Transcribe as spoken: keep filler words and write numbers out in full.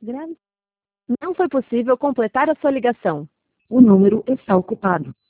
Grave. Não foi possível completar a sua ligação. O número está ocupado.